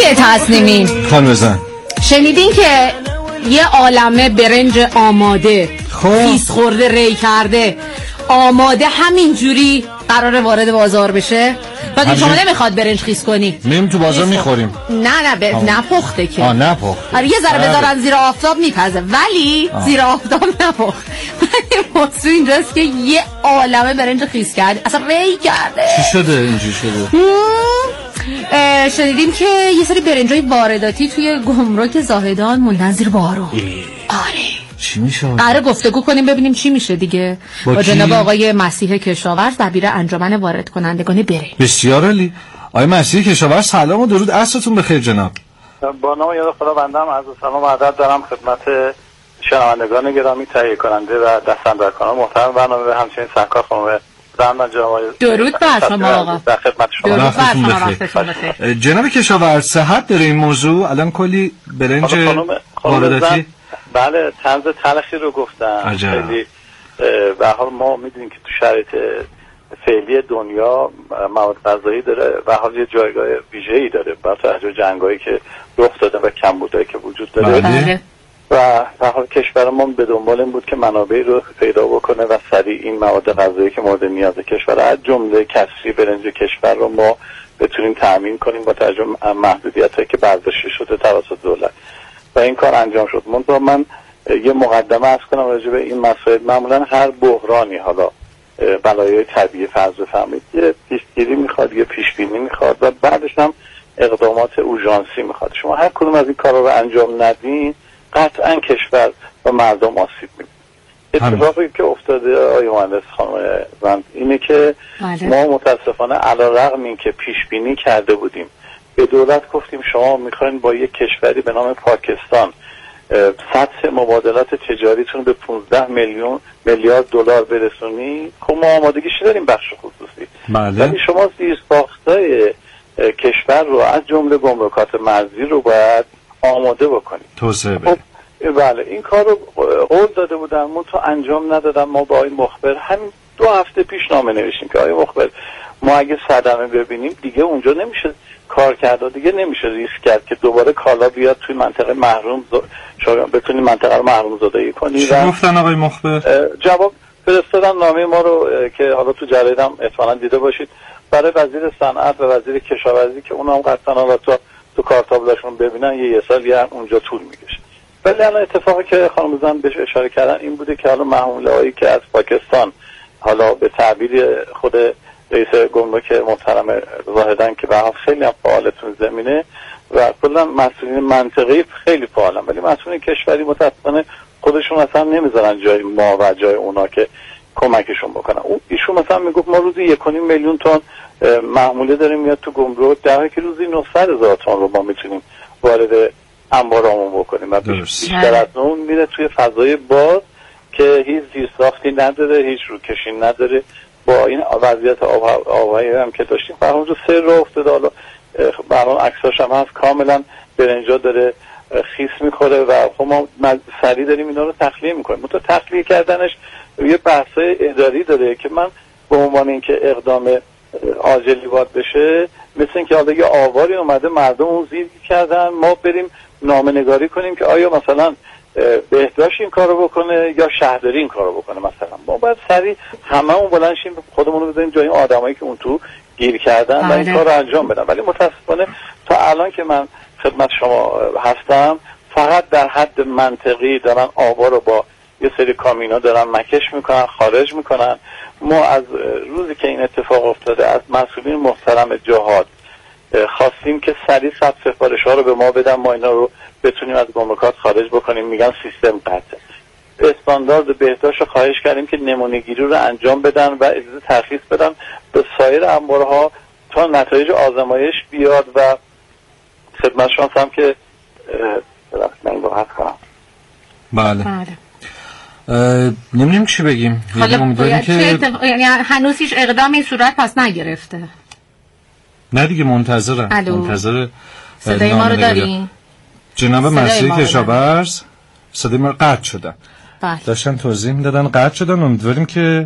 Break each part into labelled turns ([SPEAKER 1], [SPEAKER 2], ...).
[SPEAKER 1] تصمیمی
[SPEAKER 2] خان بزن.
[SPEAKER 1] شنیدین که یه عالمه برنج آماده خیس خورده ری کرده آماده همینجوری قراره وارد بازار بشه؟ بعد شما نمیخواد برنج خیس کنی
[SPEAKER 2] میریم تو بازار میخوریم.
[SPEAKER 1] نه نپخته که.
[SPEAKER 2] نپخت.
[SPEAKER 1] آره یه ذره بذارن زیر آفتاب میپزه ولی زیر آفتاب نپخت. ولی موضوع اینجاست که یه عالمه برنج خیس کرده اصلا ری کرده.
[SPEAKER 2] چی شده اینجوری شده؟
[SPEAKER 1] شنیدیم که یه سری برنجای وارداتی توی گمرک زاهدان موندن زیر بارون. آره
[SPEAKER 2] چی میشه؟
[SPEAKER 1] قراره گفتگو کنیم ببینیم چی میشه دیگه با جناب آقای مسیح کشاورز دبیر انجمن وارد کنندگان برنج.
[SPEAKER 2] بسیار عالی. آقای مسیح کشاورز سلام و درود، عصرتون بخیر جناب.
[SPEAKER 3] با نام یاد خدا بندم عرض سلام و ادب دارم خدمت شنوندگان گرامی، تهیه کننده و دستاندرکاران محترم برنامه و همچنین سرکار خانم زحمت جناب.
[SPEAKER 1] درود بر شما آقا.
[SPEAKER 3] در خدمت شما.
[SPEAKER 2] وقتتون بخیر. جناب کشاورز صحت داره این موضوع؟ الان کلی برنج وارداتی.
[SPEAKER 3] بله طنز تلخی رو گفتن. خیلی به حال ما میدونیم که تو شرایط فعلی دنیا مواد غذایی داره و حال یه جایگاه ویژه‌ای داره با توجه جنگایی که رخ داده و کمبودایی که وجود داره.
[SPEAKER 1] بله.
[SPEAKER 3] و به حال کشورمون به دنبال این بود که منابعی رو پیدا بکنه و سریع این مواد غذایی که مورد نیاز کشور از جمله کسری برنج کشور رو ما بتونیم تامین کنیم با توجه محدودیتایی که برداشته شده توسط دولت و این کار انجام شد. من یه مقدمه عرض کنم راجع به این مسائل. معمولا هر بحرانی، حالا بلایای طبیعی فرض بفرمایید، یه پیشگیری میخواد، یه پیشبینی میخواد و بعدش هم اقدامات اورژانسی میخواد. شما هر کدوم از این کارا رو انجام ندین قطعا کشور و مردم آسیب میبینه. اتفاقی که افتاده آقای مهندس خانم اینه که ما متاسفانه علیرغم این که پیشبینی کرده بودیم به دولت گفتیم شما میخواین با یک کشوری به نام پاکستان سطح مبادلات تجاریتون به 15 میلیارد دلار برسونی، خب ما آمادگیش داریم بخش خصوصی. ولی شما زیرساختای کشور رو از جمله گمرکات مرزی رو باید آماده بکنید.
[SPEAKER 2] توسعه
[SPEAKER 3] خب بله این کار رو قول داده بودن من تو انجام ندادم. ما با آقای مخبر همین 2 هفته پیش نامه نوشتیم که آقای مخبر ما اگه صدمه ببینیم دیگه اونجا نمیشه کار کرد، دیگه نمیشه ریسک کرد که دوباره کالا بیاد توی منطقه محروم شما بتونید منطقه رو محروم زدایی کنید.
[SPEAKER 2] چی گفتن آقای مخبر؟
[SPEAKER 3] جواب فرستادن نامه ما رو که حالا تو جریدم احتمالاً دیده باشید برای وزیر صنعت و وزیر کشاورزی که اونها هم قطعاً حالا تو کارتابلاشون ببینن یه سال اونجا طول میکشه. ولی الان اتفاقی که خانم زن بهش اشاره کردن این بوده که حالا محموله‌هایی که از پاکستان حالا به تعبیر خود رئیس گمرک محترم زاهدان که به حال خیلی هم فعالتون زمینه و کلا مسئولین منطقه‌ای خیلی فعالن، ولی مسئولین کشوری متأسفانه خودشون اصلا نمیذارن جای ما و جای اونا که کمکشون بکنن. ایشون مثلا میگفت ما روزی 1.5 میلیون تن محموله داریم میاد تو گمرک، در حالی که روزی 900,000 تن رو ما میتونیم وارد انبارامون بکنیم و بیشتر از اون میره توی فضای باز که هیچ زیرساختی نداره، هیچ روکشی نداره. با این وضعیت آبهایی هم که داشتیم فراموز سر رو افتاده. حالا برام عکساش هم هست، کاملا برنجا داره خیس میخوره و خب ما سریع داریم اینا رو تخلیه میکنیم. منتها تخلیه کردنش یه بحثای اداری داره که من به عنوان اینکه اقدام عاجلی باید بشه، مثل اینکه حالا یه آواری اومده مردم اون زیر کردن، ما بریم نامه‌نگاری کنیم که آیا مثلا بهداشت این کارو بکنه یا شهرداری این کارو بکنه. مثلا ما باید سریع هممون بلند شیم خودمون رو بذاریم جای آدمایی که اون تو گیر کردن و این کارو انجام بدن. ولی متاسفانه تا الان که من خدمت شما هستم فقط در حد منطقی دارن آبا رو با یه سری کامینا دارن مکش میکنن، خارج میکنن. ما از روزی که این اتفاق افتاده از مسئولین محترم جهاد خواستیم که سریع سفارش ها رو به ما بدن، ما اینا رو بتونیم از گمرکات خارج بکنیم. میگن سیستم قطعه. استاندارد بهداشت خواهش کردیم که نمونه‌گیری رو انجام بدن و اجازه ترخیص بدن به سایر انبارها تا نتایج آزمایش بیاد و خدمت شما هم که من باید کنم.
[SPEAKER 2] بله. نمیدونیم چی بگیم.
[SPEAKER 1] حالا یعنی هنوز هیچ اقدامی صورت پس نگرفته.
[SPEAKER 2] نه دیگه منتظر
[SPEAKER 1] صدای ما رو دارین؟
[SPEAKER 2] جناب مسیح کشاورز صدای ما قطع شدن. داشتن توضیح میدادن قطع شدن. امیدواریم که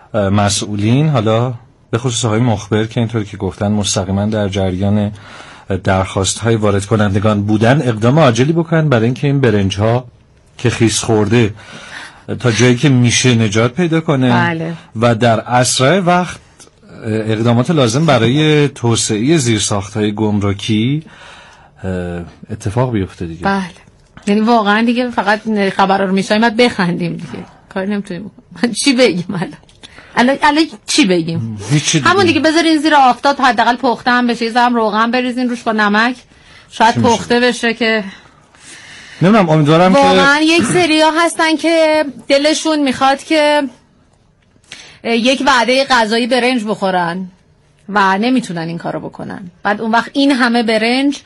[SPEAKER 2] مسئولین حالا به خصوص های مخبر که اینطوری که گفتن مستقیما در جریان درخواست های وارد کنندگان بودن اقدام عاجلی بکنن برای اینکه این برنج ها که خیس خورده تا جایی که میشه نجات پیدا کنه.
[SPEAKER 1] بله.
[SPEAKER 2] و در اسرع وقت اقدامات لازم برای توسعه زیرساخت‌های گمرکی اتفاق بیفته دیگه.
[SPEAKER 1] بله، یعنی واقعا دیگه فقط خبرها رو میشنویم بعد بخندیم دیگه، کاری نمیتونیم بکنیم. چی بگیم الان چی بگیم؟ همون دیگه بذارین زیر آفتاب حداقل پخته هم بشه، یه روغن بریزین روش با نمک، شاید پخته بشه که
[SPEAKER 2] نمیدونم. امیدوارم
[SPEAKER 1] واقعا یک سریا هستن که دلشون میخواد که یک وعده غذایی برنج بخورن و نمیتونن این کارو بکنن، بعد اون وقت این همه برنج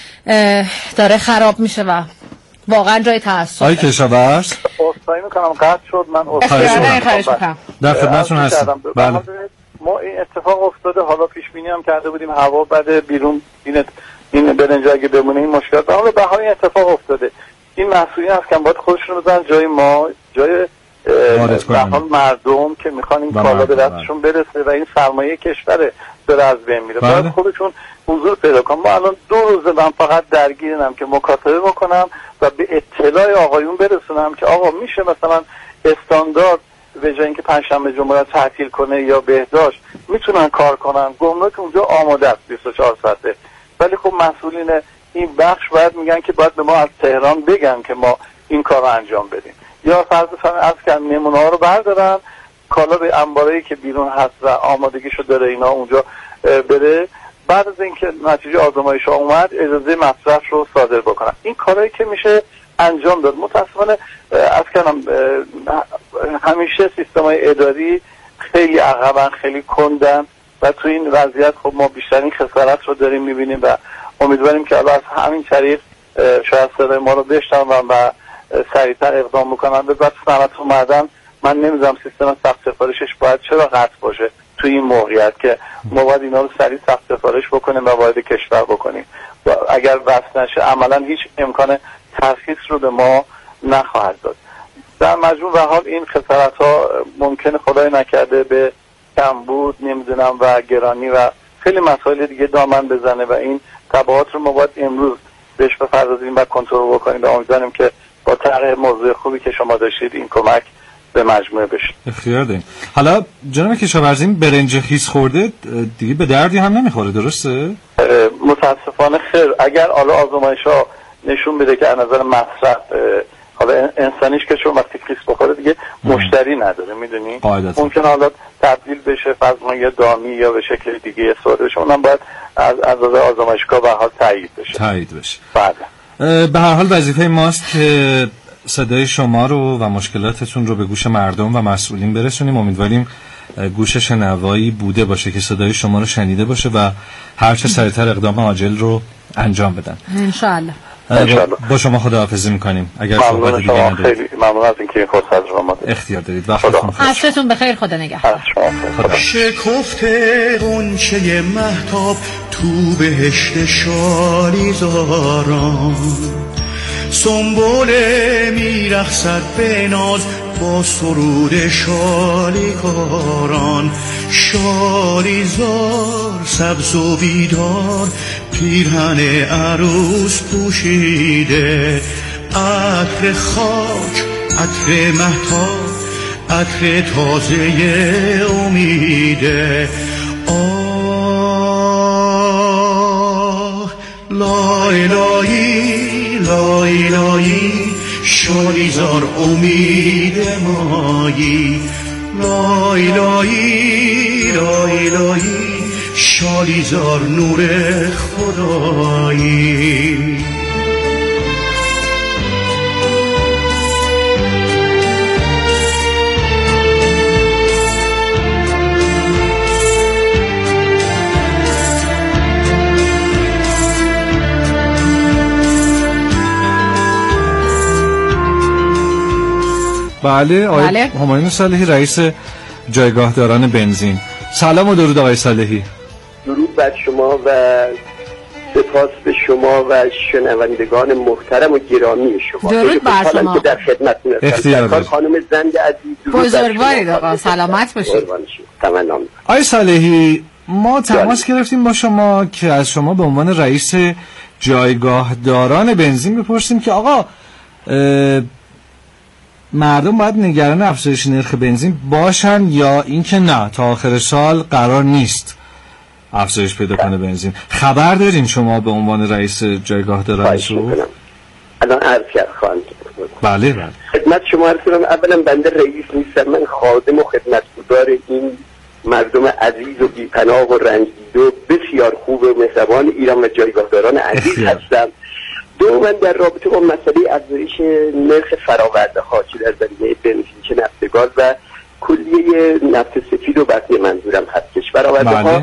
[SPEAKER 1] داره خراب میشه و واقعا جای تأسف.
[SPEAKER 2] آقای کشاورز
[SPEAKER 3] اصلاحی میکنم قطع شد، من
[SPEAKER 1] خواهش میکنم
[SPEAKER 2] در خدمتتون هستم. بله
[SPEAKER 3] ما این اتفاق افتاده، حالا پیش بینی هم کرده بودیم هوا بده بیرون این برنج اگه بمونه این مشکلات، اما به حال این اتفاق افتاده. این مسئولین هست که باید خودشون رو بزنن جای ما، جای به حال مردم که میخوان این کالا به دستشون برسه و این سرمایه کشور داره از بین میره. باید خودشون حضور پیدا کنن. ما الان 2 روزه من فقط درگیرم که مکاتبه بکنم و به اطلاع آقایون برسونم که آقا میشه مثلا استاندارد به جای اینکه پنجشنبه جمعه تعطیل کنه یا بهداشت میتونن کار کنن، گمرک اونجا آماده است 24 ساعته، ولی خب مسئولین این بخش باید میگن که باید به ما از تهران بگن که ما این کار رو انجام بدیم، یا فرض از که نمونه ها رو بردارن کالا به انباره‌ای که بیرون هست و آمادگیشو داره اینا اونجا بره، بعد از اینکه نتیجه آزمایش ها اومد اجازه مصرف رو صادر بکنن. این کارهایی که میشه انجام داد. متاسفانه از کنم همیشه سیستم‌های اداری خیلی عقبن، خیلی کندن و تو این وضعیت خب ما بیشترین خسارت رو داریم میبینیم و امیدواریم که الان از همین طریق شاید صدای ما رو بشنون و سریعتر اقدام بکنن. به بعد صنعت اومدن من نمیدونم سیستم سخت سفارشش باید چرا قطع باشه تو این موقعیت که ما باید اینا رو سریع سخت سفارش بکنیم و وارد کشور بکنیم و اگر وصل نشه عملا هیچ امکان ترخیص رو به ما نخواهد داد. در مجموع و حال این خسارت ها ممکنه خدای نکرده به کمبود نمیدونم و گرانی و خیلی مسائل دیگه دامن بزنه و این تبعات رو ما باید امروز بهش بپردازیم و کنترل بکنیم و امیدواریم که با طرح موضوع خوبی که شما داشتید این کمک به مجموعه بشه.
[SPEAKER 2] اختیار داریم. حالا جناب کشاورز این برنج خیس خورده دیگه به دردی هم نمیخوره درسته؟
[SPEAKER 3] متاسفانه خیر. اگر حالا آزمایش‌ها نشون بده که از نظر مصرف حالا انسانیش که چون وقتی خیس بخوره دیگه مشتری نداره میدونی ممکن حالا تبدیل بشه فرضاً یا دامی یا به شکل دیگه استفاده بشه، اونم باید از نظر آزمایشگاه به حال تایید بشه.
[SPEAKER 2] بله. به هر حال وظیفه ماست که صدای شما رو و مشکلاتتون رو به گوش مردم و مسئولین برسونیم. امیدواریم گوش شنوایی بوده باشه که صدای شما رو شنیده باشه و هر چه سریعتر اقدام عاجل رو انجام بدن.
[SPEAKER 1] انشالله.
[SPEAKER 2] با شما خداحافظی میکنیم. اگر صحبت دیگه ندارید
[SPEAKER 3] خیلی ممنون از اینکه فرصت رو ما
[SPEAKER 2] اختیار دارید. وقتتون خوش.
[SPEAKER 1] عصرتون بخیر. خدا نگهدار.
[SPEAKER 4] شکفته غنچه مهتاب تو بهشت شالیزاران، سنبل میرقصد به ناز با سرود شالیکاران، شالیزار سبز و بیدار پیرهن عروس پوشیده، عطر خاک عطر مهتاب عطر تازه امیده. آه لایلایی لایلایی شالیزار امید مایی، لایلایی لایلایی شالیزار نور خدایی.
[SPEAKER 2] بله آقای همایون صالحی رئیس جایگاهداران بنزین. سلام و درود آقای صالحی.
[SPEAKER 5] درود بر شما و سپاس به شما و شنوندگان محترم و گرامی شما.
[SPEAKER 1] درود بر شما
[SPEAKER 5] که در خدمتتون هستم. خانم زند عزیز
[SPEAKER 1] بزرگوارید آقا، سلامت باشید.
[SPEAKER 5] تمام.
[SPEAKER 2] آقای صالحی ما تماس گرفتیم با شما که از شما به عنوان رئیس جایگاهداران بنزین بپرسیم که آقا مردم باید نگران افزایش نرخ بنزین باشن یا اینکه نه تا آخر سال قرار نیست افزایش پیدا کنه بنزین. خبر دارین شما به عنوان رئیس جایگاهداران سوخت؟
[SPEAKER 5] الان عرض کردم.
[SPEAKER 2] بله.
[SPEAKER 5] خدمت شما عرض کنم، اولا بنده رئیس نیستم، من خادم و خدمتگزار این مردم عزیز و بی‌پناه و رنجیده و بسیار خوب و مهربان ایران و جایگاهداران عزیز هستم. من در رابطه با مسئله افزایش نرخ فراورده ها چه در زمینه بنزین چه نفت گاز و کلیه نفت سفید و بقیه منظورم هستش، فراورده ها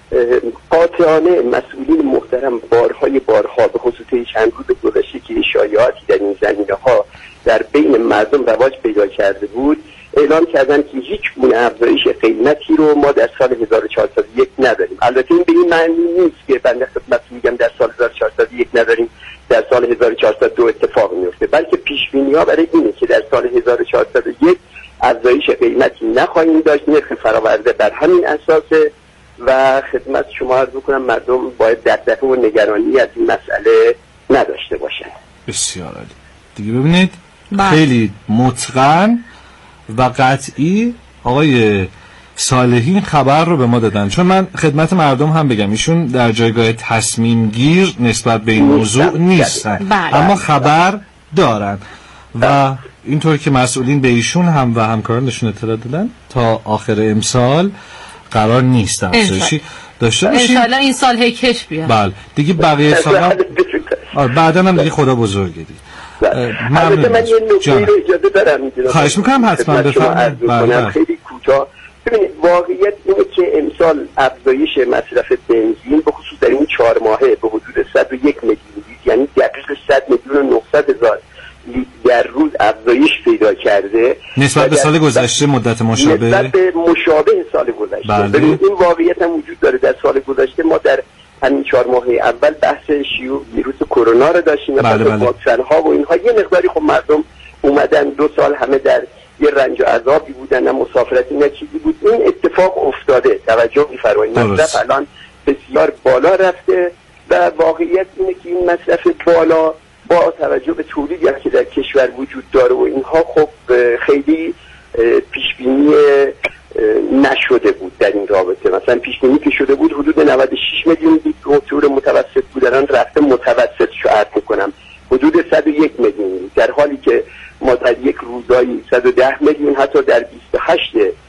[SPEAKER 5] قاطعانه مسئولین محترم بارها به خصوص چند روز گذشته که شایعاتی در این زمینه ها در بین مردم رواج پیدا کرده بود اعلام کردن که هیچ گونه افزایش قیمتی رو ما در سال 1401 نداریم. البته این به این معنی نیست که بنده خدمت میگم در سال 1401 نداریم در سال 1402 اتفاق میفته، بلکه پیش بینی ها برای اینه که در سال 1401 افزایش قیمتی نخواهیم داشت، نرخ فراورده بر همین اساسه و خدمت شما عرض بکنم مردم باید دغدغه و نگرانی از این مسئله نداشته باشن.
[SPEAKER 2] بسیار عالی. دیگه ببینید خیلی متقن و قطعی آقای صالحی خبر رو به ما دادن، چون من خدمت مردم هم بگم ایشون در جایگاه تصمیم گیر نسبت به این موضوع نیستن اما خبر دارن و اینطور که مسئولین به ایشون هم و همکارانشون اطلاع دادن تا آخر امسال قرار نیست افزایشی داشته باشیم.
[SPEAKER 1] انشالله این سال هیکش بیاد.
[SPEAKER 2] بله دیگه بقیه سالا بعدا هم دیگه خدا بزرگه دیگه.
[SPEAKER 5] البته من یه نکته رو اجازه دارم
[SPEAKER 2] خواهش میکنم حتما بفرمایید.
[SPEAKER 5] خیلی کوتاه. ببینید واقعیت اینه که امسال افزایش مصرف بنزین به خصوص در این 4 ماهه به حدود 101 میلیون لیتر، یعنی دقیق 100 میلیون و 900 هزار لیتر در روز افزایش پیدا کرده
[SPEAKER 2] نسبت به سال گذشته، مدت مشابه
[SPEAKER 5] نسبت به مشابه سال گذشته. ببینید این واقعیت هم وجود داره. در سال گذشته ما در همین 4 ماهه اول بحث شیوع ویروس کرونا رو داشتیم و واکسن ها و اینها یه مقداری خب مردم اومدن 2 سال همه در یه رنج و عذابی بودن، نه مسافرتی نه چیزی بود. این اتفاق افتاده، توجه می‌فرمایید. مصرف الان بسیار بالا رفته و واقعیت اینه که این مصرف بالا با توجه به تولیدی که در کشور وجود داره و اینها خب خیلی پیشبینی نشده بود در این رابطه. مثلا پیشبینی که شده بود حدود 96 میلیون لیتر به طور متوسط بودن، رفته متوسط شو عرض می‌کنم حدود 101 میلیون لیتر، در حالی که ما در یک روزایی 110 میلیون حتی در 28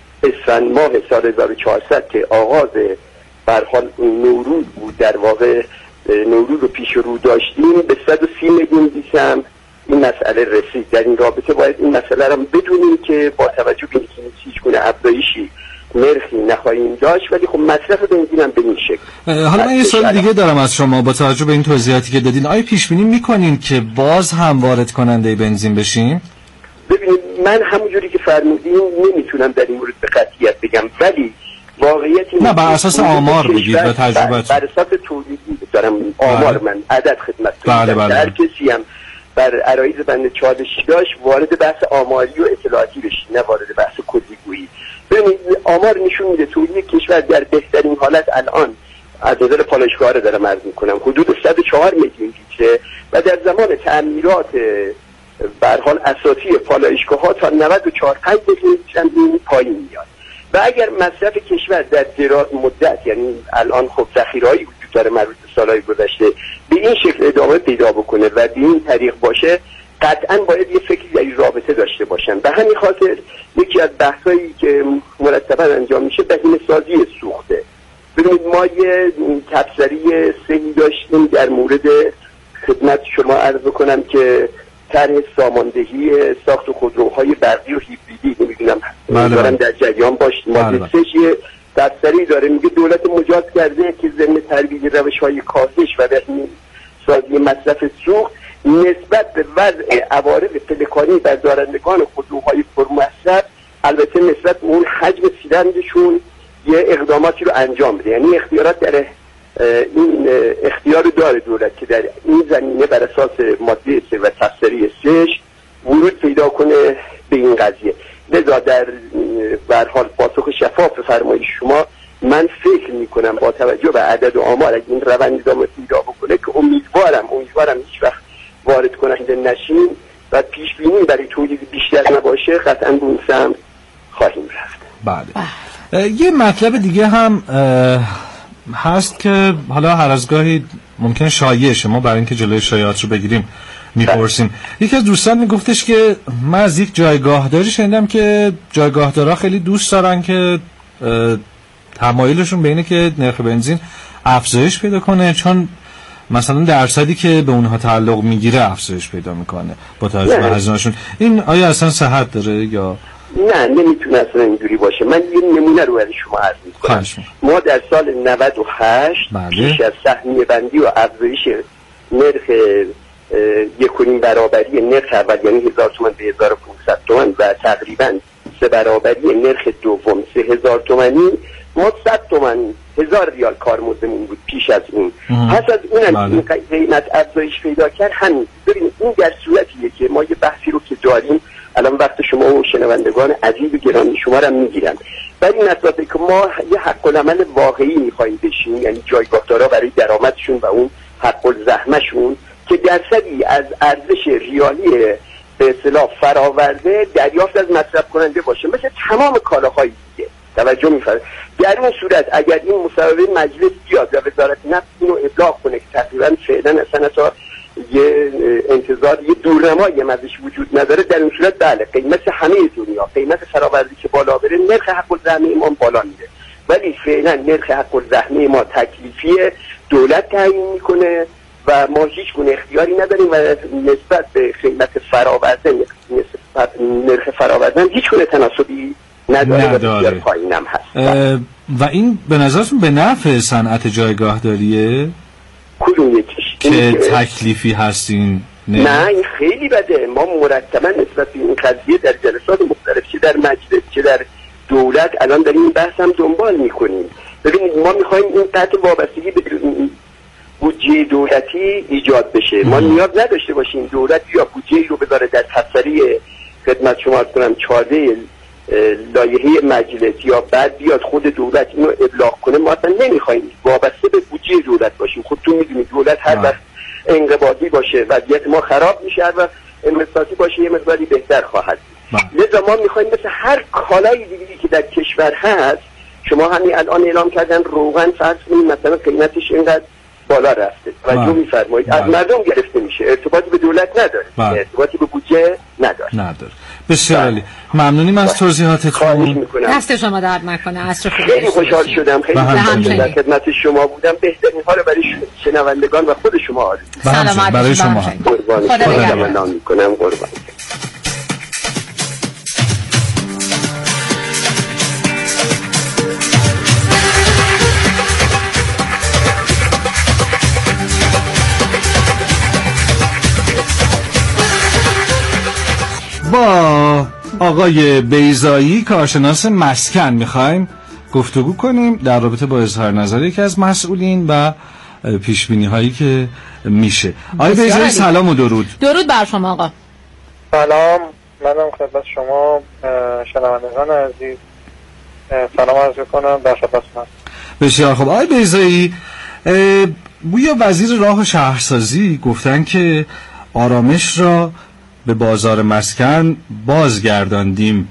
[SPEAKER 5] اسفند ماه سال 1400 که آغاز به هر حال نوروز بود، در واقع نوروز رو پیش رو داشتیم، به 130 میلیون لیتر این مسئله رسید. در این رابطه باید این مسئله رو بدونیم که با توجه به اینکه هیچ گونه افزایشی نرخی نخواهیم داشت ولی خب مصرف بنزین هم به این شکل.
[SPEAKER 2] حالا من یه سوال دیگه دارم از شما با توجه به این توضیحاتی که دادین، آیا پیش بینی می‌کنین که باز هم وارد کننده بنزین بشیم؟
[SPEAKER 5] ببینید من همونجوری که فرمودین نمیتونم در این مورد به قطعیت بگم، ولی واقعیت
[SPEAKER 2] نه بر اساس آمار بگید و تجربت
[SPEAKER 5] بر اساس تولیدی دارم آمار من عدد خدمت
[SPEAKER 2] بله.
[SPEAKER 5] هر کسی هم بر عرایض بنده چالشی داشت وارد بحث آماری و اطلاعاتی بشید نه وارد بحث کلیگویی. ببینید آمار نشون میده تولید کشور در بهترین حالت الان از نظر پالایشگاه رو دارم عرض میکنم حدود 104 میلیون لیتر و در زمان تعمیرات به هر حال اساسی پالایشگاه‌ها تا 94 میلیون لیتر این پایین میاد و اگر مصرف کشور در دراز مدت، یعنی الان خب ذخیره‌ای وجود داره مربوط به سال‌های گذشته، به این شکل ادامه پیدا بکنه و به این طریق باشه، قطعاً باید یه فکری در این رابطه داشته باشن. به همین خاطر یکی از بحثایی که مرتباً انجام میشه بهینه‌سازی سوخته. ببینید ما یه تبصری صحیح داشتیم در مورد خدمت شما عرض کنم که طرح ساماندهی ساخت خودروهای برقی و هیبریدی، نمیدونم دارم در جریان باشید. ماده 3 تبصری داره میگه دولت مجاز کرده که ضمن ترویج روش‌های کاهش و بهینه‌سازی مصرف سوخت نسبت به وضع عوارض پلکانی بر دارندگان خودروهای پرمصرف، البته نسبت به اون حجم سیلندرشون یه اقداماتی رو انجام بده. یعنی اختیارات در این اختیار داره دولت که در این زمینه بر اساس ماده 3 و تبصره 3 ورود پیدا کنه به این قضیه. لذا در هر حال پاسخ شفاف فرمایش شما من فکر میکنم با توجه به عدد و آمار اگه این روند ادامه پیدا بکنه که امیدوارم هیچ وقت وارد کننده نشیم و پیش بینی برای تولید بیشتر نباشه، قطعا به اون سمت خواهیم رفت.
[SPEAKER 2] بله. یه مطلب دیگه هم هست که حالا هر از گاهی ممکن شایعه، ما برای اینکه جلوی شایعات رو بگیریم میپرسیم. یکی از دوستان میگفتش که من از یک جایگاهداری شنیدم که جایگاهدارا خیلی دوست دارن که تمایلشون به اینه که نرخ بنزین افزایش پیدا کنه، چون مثلا درصدی که به اونها تعلق میگیره افزایش پیدا میکنه با توجه به هزینه‌شون. این آیا اصلا صحت داره یا
[SPEAKER 5] نه؟ نمیتونه اصلا اینجوری باشه. من یه نمونه رو برای شما عرض میکنم. ما در سال 98 پیش از سهمیه بندی و افزایش نرخ 1.5 برابری نرخ اول، یعنی 1000 تومان به 1500 تومان و تقریبا 3 برابری نرخ دوم 3000 تومانی، ما 100 تومان 1000 ریال کارمزدمون بود پیش از اون. پس از اونم این قیمت افزایش پیدا کرد. همین ببینید این در صورتیه که ما یه بحثی رو که داریم الان وقت شما و شنوندگان عزیز و گرامی شما رو میگیرم، ولی این اساسه که ما یه حق العمل واقعی میخوایم بشیم، یعنی جایگاهدارا برای درآمدشون و اون حق الزحمهشون که درصدی از ارزش ریالی به اصطلاح فراورده دریافت از مصرف کننده باشه، مثل تمام کالاهای دیگه. توجه می‌فرمایید؟ در این صورت اگر این مصوبه مجلس بیاد و وزارت نفت اینو ابلاغ کنه که تقریبا فعلا اصلا تا یه انتظار یه دورنمایی هم ازش وجود نداره، در این صورت بله قیمت همه دنیا، قیمت فراوردی که بالا بره نرخ حق الزحمه ما بالا میره، ولی فعلا نرخ حق الزحمه ما تکلیفیه، دولت تعیین میکنه و ما هیچ گونه اختیاری نداریم و نسبت به قیمت فراورده نرخ فراورده هیچ گونه تناسبی نداره. و پایینم هست.
[SPEAKER 2] و این به نظرتون به نفع صنعت جایگاهداریه؟
[SPEAKER 5] کدوم یکیش؟
[SPEAKER 2] که تکلیفی هستین؟
[SPEAKER 5] نه این خیلی بده. ما مرتبا نسبت به این قضیه در جلسات مختلف چه در مجلس چه در دولت الان داریم این بحث هم دنبال میکنیم. ببینید ما میخوایم این قطع وابستگی به بودجه دولتی ایجاد بشه. ما نیاز نداشته باشیم دولت یا بودجه رو بذاره در تفسیری خدمت شما کنم 14 لایحه مجلس یا بعد بیاد خود دولت اینو ابلاغ کنه. ما اصلا نمیخوایم وابسته به بودجه دولت باشیم. خودتون میدونید دولت هر وقت انقباضی باشه وضعیت ما خراب میشه، و انبساطی باشه یه مقداری بهتر خواهد. لذا ما میخوایم مثل هر کالای دیگری که در کشور هست، شما همین الان اعلام کردن روغن فرض کنید مثلا قیمتش اینقدر بالا رفته، توجه می‌فرمایید از مردم گرفته میشه، ارتباطی به دولت نداره، ارتباطی به بودجه نداره.
[SPEAKER 2] بسیار عالی، ممنونیم از توضیحاتتون.
[SPEAKER 1] دست شما درد نکنه. عصر خوبی.
[SPEAKER 5] خیلی خوشحال شدم، خیلی در خدمت شما بودم. بهترین حال برای شنوندگان و خود شما آرزو.
[SPEAKER 1] سلامت
[SPEAKER 2] برای شما.
[SPEAKER 5] قربان خدا میکنم. قربان.
[SPEAKER 2] با آقای بیضایی کارشناس مسکن میخوایم گفتگو کنیم در رابطه با اظهار نظر یکی از مسئولین و پیشبینی هایی که میشه. آقای بیضایی سلام و درود.
[SPEAKER 1] درود بر شما آقا.
[SPEAKER 6] سلام، منم خدمت شما شنوندگان عزیز سلام عرض کنم. در خدمتتونم.
[SPEAKER 2] بسیار خوب. آقای بیضایی، گویا وزیر راه و شهرسازی گفتن که آرامش را به بازار مسکن بازگرداندیم.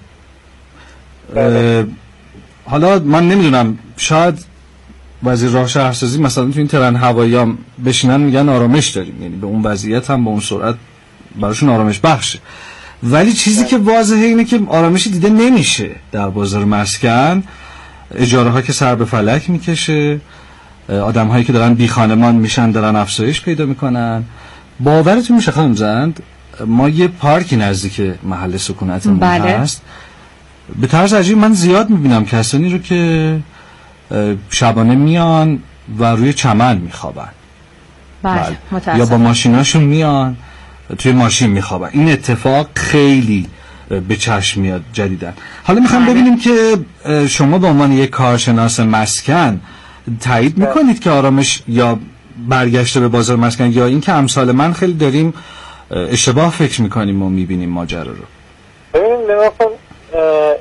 [SPEAKER 2] حالا من نمیدونم، شاید وزیر راه شهرسازی مثلا تو این ترن هوایی هم بشینن میگن آرامش داریم، یعنی به اون وضعیت هم به اون سرعت براشون آرامش بخشه، ولی چیزی که واضحه اینه که آرامشی دیده نمیشه در بازار مسکن. اجاره ها که سر به فلک میکشه، آدم هایی که دارن بی خانمان میشن دارن افزایش پیدا میکنن. باورتون میشه خانم زند ما یه پارکی نزدیک محل سکونتمون هست، به طرز عجیب من زیاد میبینم کسانی رو که شبانه میان و روی چمن میخوابن.
[SPEAKER 1] بله.
[SPEAKER 2] یا با ماشیناشون میان توی ماشین میخوابن. این اتفاق خیلی به چشم میاد جدیدن. حالا میخوام ببینیم که شما به عنوان یک کارشناس مسکن تایید میکنید که آرامش یا برگشته به بازار مسکن، یا این که امثال من خیلی داریم اشتباه فکر میکنیم و میبینیم ماجرا رو؟
[SPEAKER 6] ببینید نگاه کن،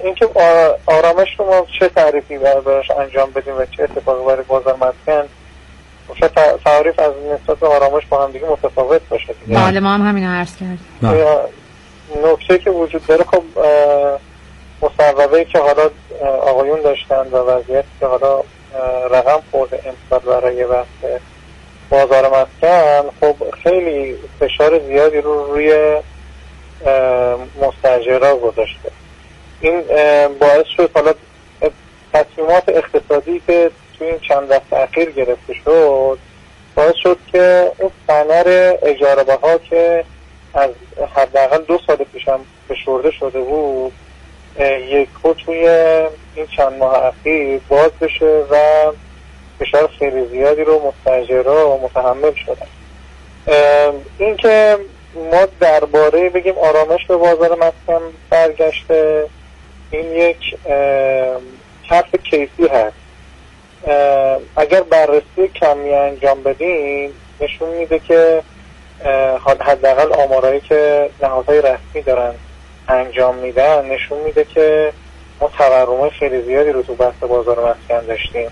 [SPEAKER 6] اینکه آرامش رو ما چه تعریفی براش انجام بدیم و چه اتفاقی برای بازار مسکن، شاید تعریف از نسبت به آرامش با هم دیگه متفاوت باشه دیگه.
[SPEAKER 1] بله ما هم همین رو عرض کردیم.
[SPEAKER 6] نکته که وجود داره خب مصوبه‌ای که حالا آقایون داشتن و وضعیتی که حالا رقم خورده امسال برای بحث بازار مسکن، خب خیلی فشار زیادی رو روی مستاجرها گذاشته. این باعث شد حالا تصمیمات اقتصادی که توی این چند دست اخیر گرفته شد باعث شد که اون ثمر اجاره بها که از حداقل 2 سال پیش هم فشرده شده بود یک خود توی این چند ماه اخیر باز بشه و فشار خیلی زیادی رو مستاجرها متحمل شدن. این که ما درباره بگیم آرامش به بازار مسکن برگشته، این یک حرف کیفی هست. اگر بررسی کمی انجام بدیم نشون میده که حداقل آمارایی که نهادهای رسمی دارن انجام میدن نشون میده که ما تورم خیلی زیادی رو تو بحث بازار مسکن داشتیم.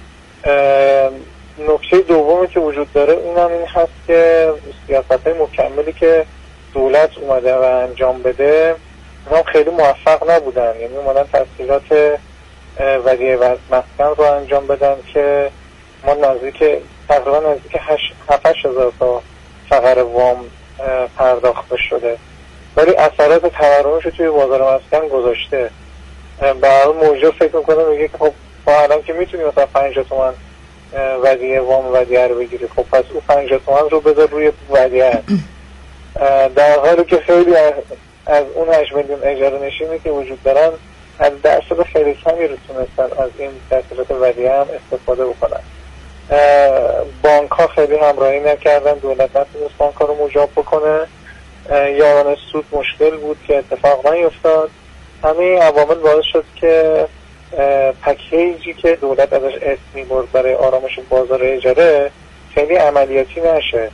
[SPEAKER 6] نکته دومی که وجود داره اینم این هست که سیاست‌های مکملی که دولت اومده و انجام بده اونا خیلی موفق نبودن، یعنی اومدن تسهیلات ودیعه مسکن رو انجام بدن که ما تقریبا نزدیک 7-8 هزار تا فقر وام پرداخت شده، ولی اثرات تورمش رو توی بازار مسکن گذاشته. برای موجه فکر میکنه میگه که خب ما الان که میتونیم مثلا 50 تومن ودیعه رو بگیری، خب پس او 50 تومن رو بذار روی ودیعه، در حالی که خیلی از اون 8 میلیون اجاره نشینی که وجود دارن از درصد خیلی کمی رو تونستن از این تسهیلات ودیعه هم استفاده بکنن. بانک ها خیلی همراهی نکردن، دولت نتونست بانک ها رو مجاب بکنه، یاران سود مشکل بود که اتفاق نیفتاد. همه عوامل باعث شد که پکیجی که دولت ازش اسم می‌برد برای آرامش بازار اجاره خیلی عملیاتی نشه.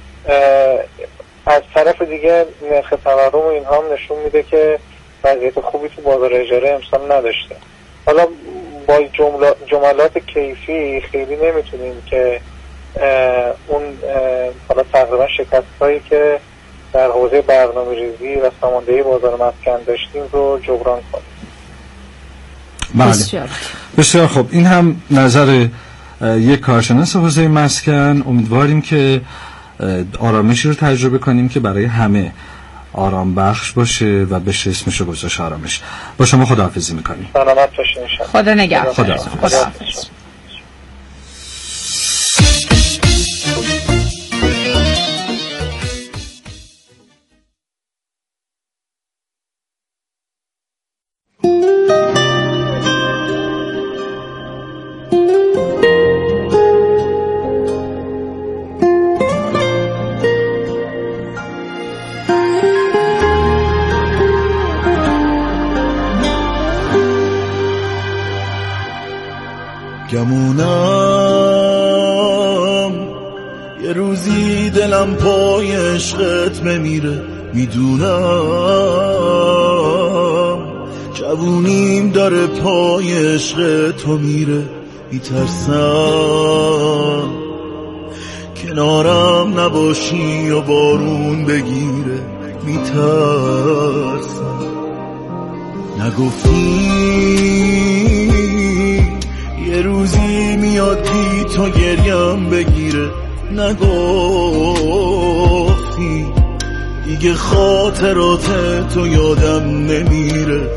[SPEAKER 6] از طرف دیگه نرخ تورم و اینها هم نشون میده که وضعیت خوبی تو بازار اجاره امسال نداشته. حالا با جملات کیفی خیلی نمیتونیم که اون حالا تقریبا شکست‌هایی که در حوزه برنامه‌ریزی و ساماندهی بازار مسکن داشتیم رو جبران کنیم.
[SPEAKER 2] بله. بسیار خب، این هم نظر یک کارشناس حوزه مسکن. امیدواریم که آرامشی رو تجربه کنیم که برای همه آرام بخش باشه و بشه اسمش رو گذاشت آرامش. با شما خداحافظی میکنیم.
[SPEAKER 6] سلامت باشین ان شاء الله.
[SPEAKER 1] خدا نگهدار.
[SPEAKER 2] خداحافظ.
[SPEAKER 4] گمونم یه روزی دلم پای عشقت بمیره، میدونم جوونیم داره پای عشق تو میره، میترسم کنارم نباشی و بارون بگیره، میترسم نگفتی یه روزی میاد بی تو گریم بگیره، نگفتی دیگه خاطرات تو یادم نمیره،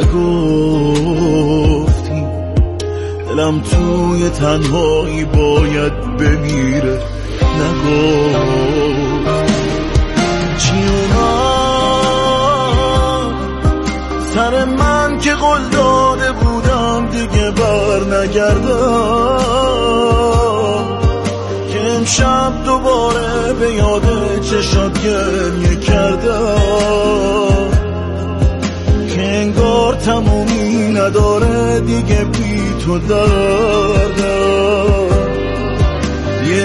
[SPEAKER 4] نگفتی دلم توی تنهایی باید بمیره، نگفتی چی اومد سر من که قول داده بودم دیگه بر نگردم، که امشب دوباره به یاد چشات گریه کردم، که انگار تمومی نداره دیگه بی تو دردم، یه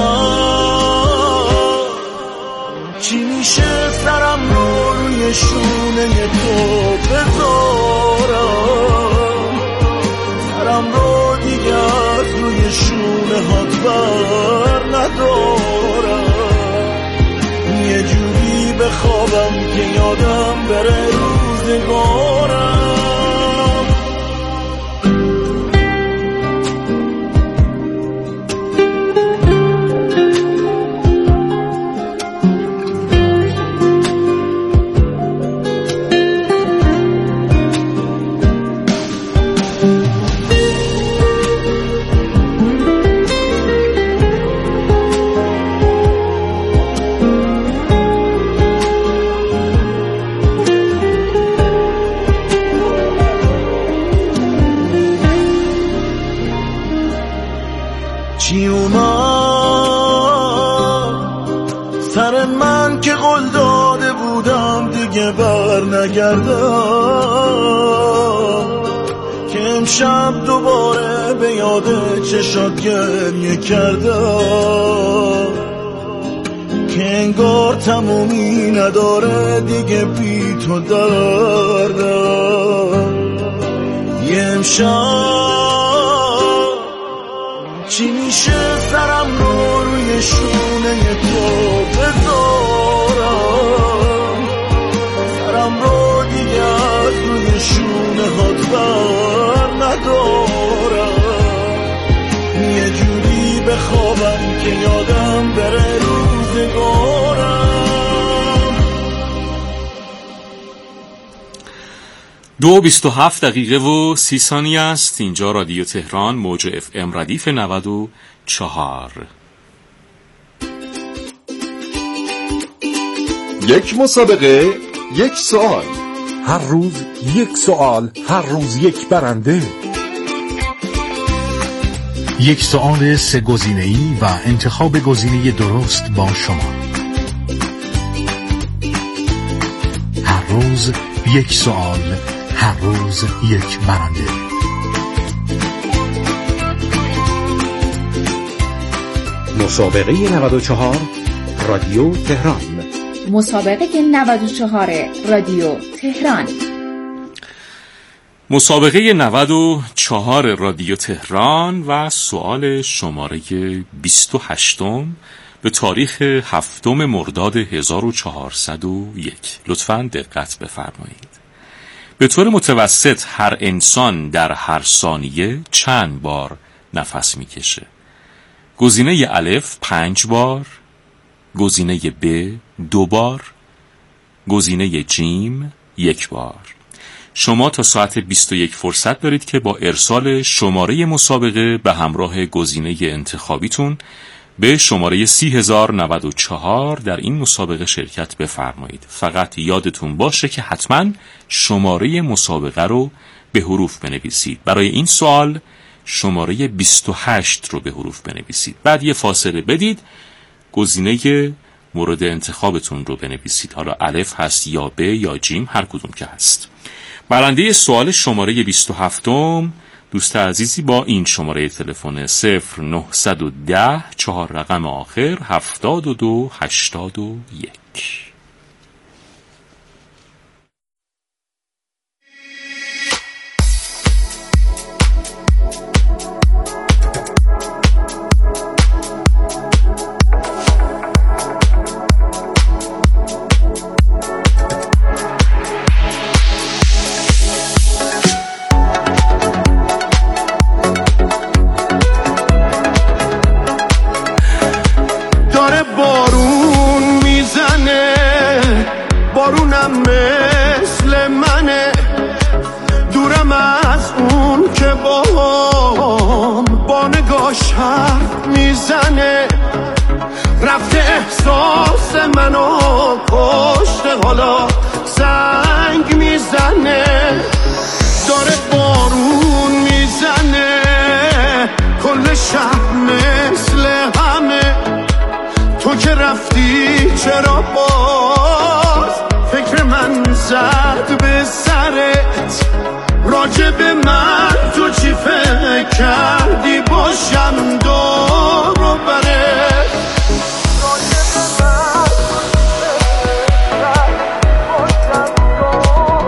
[SPEAKER 4] امشب چی میشه سرم رو روی شونه تو بذارم، بخوابم که یادم بره روزگارم. چی اومد سر من که قول داده بودم دیگه بر نگردم، که امشب دوباره به یاد چشات گریه کردم، که انگار تمومی نداره دیگه بی تو دردم. یه امشب چی میشه سرم رو روی شونه تو بذارم، سرم رو دیگه از روی شونه هات بر ندارم، یه جوری بخوابم که یادم بره روزگارم.
[SPEAKER 7] 2:27 دقیقه و 30 ثانیه است. اینجا رادیو تهران، موج FM ردیف 94.
[SPEAKER 8] یک مسابقه، یک سوال.
[SPEAKER 9] هر روز یک سوال، هر روز یک برنده.
[SPEAKER 10] یک سوال 3 گزینه‌ای و انتخاب گزینه درست با شما. هر روز یک سوال، هر روز یک برنده.
[SPEAKER 11] مسابقه 94 رادیو تهران.
[SPEAKER 12] مسابقه 94 رادیو تهران.
[SPEAKER 7] مسابقه 94 رادیو تهران و سوال شماره 28 به تاریخ 7 مرداد 1401. لطفاً دقت بفرمایید. به طور متوسط هر انسان در هر ثانیه چند بار نفس میکشه؟ گزینه الف 5 بار، گزینه ب 2 بار، گزینه جیم 1 بار. شما تا ساعت 21 فرصت دارید که با ارسال شماره مسابقه به همراه گزینه انتخابیتون به شماره 30094 در این مسابقه شرکت بفرمایید. فقط یادتون باشه که حتما شماره مسابقه رو به حروف بنویسید. برای این سوال شماره 28 رو به حروف بنویسید. بعد یه فاصله بدید، گزینه مورد انتخابتون رو بنویسید. حالا الف هست یا ب یا جیم، هر کدوم که هست. برنده سوال شماره 27 دوست عزیزی با این شماره تلفن 0910 4 رقم آخر 7281.
[SPEAKER 4] بارونم مثل منه، دورم از اون که با نگاش حرف میزنه، رفته احساس منو کشته، حالا زنگ میزنه، داره بارون میزنه، کل شهر مثل همه، تو که رفتی چرا باز فکر من زد به سرت، راجع به من تو چی فکر کردی باشم دو